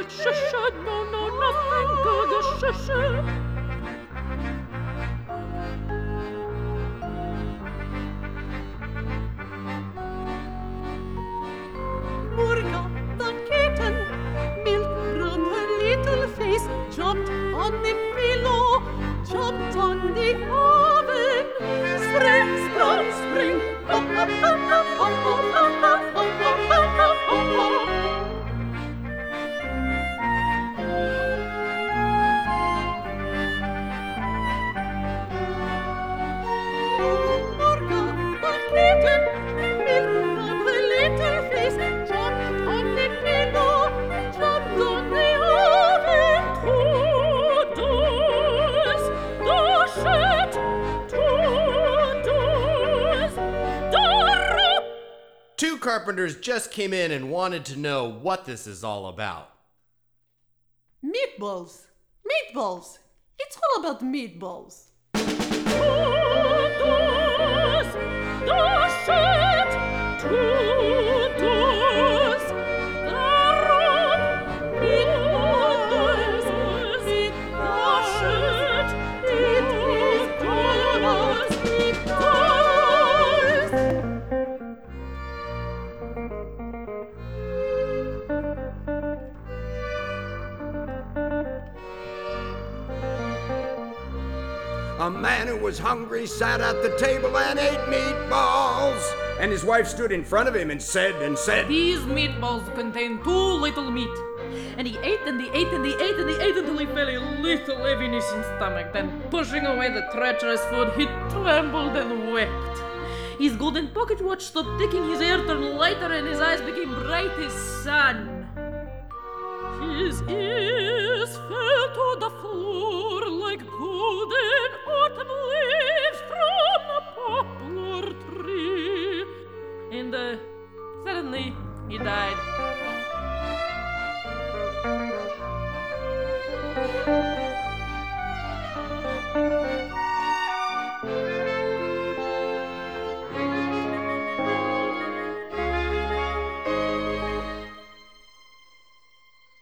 No, nothing. Murga, the kitten, milk from her little face, jumped on the pillow, jumped on the oven. Spring, sprung, spring, hop, hop, hop, hop, hop, hop, hop, hop, hop, hop, hop, hop, hop. Murga, the kitten, milk from her little face, jumped on the pillow, jumped on the oven. Two carpenters just came in and wanted to know what this is all about. Meatballs. Meatballs. It's all about meatballs. A man who was hungry sat at the table and ate meatballs. And his wife stood in front of him and said, These meatballs contain too little meat. And he ate and he ate and he ate and he ate until he felt a little heaviness in stomach. Then pushing away the treacherous food, he trembled and wept. His golden pocket watch stopped ticking, his hair turned lighter and his eyes became bright as sun.